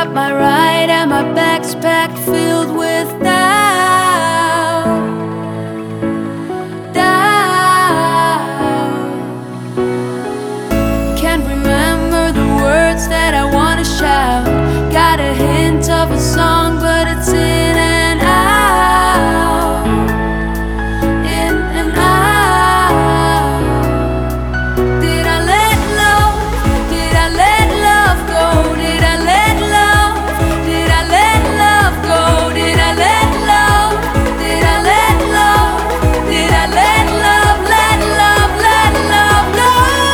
got my ride and my back's packed filled with doubt. Can't remember the words that I wanna shout. Got a hint of a song, but it's in and out, in and out. Did I let love go? Did I let love go? Did I let love, did I let love, did I let love, let love go?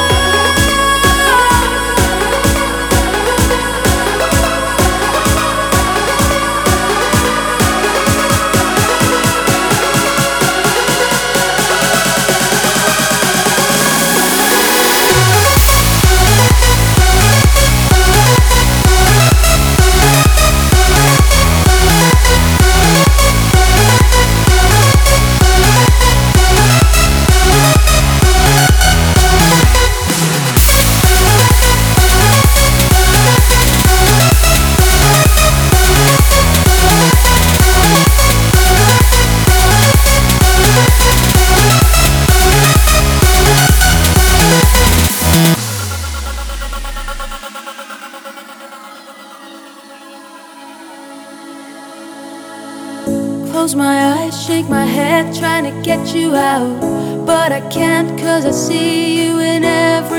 Close my eyes, shake my head, trying to get you out, but I can't, 'cause I see you in every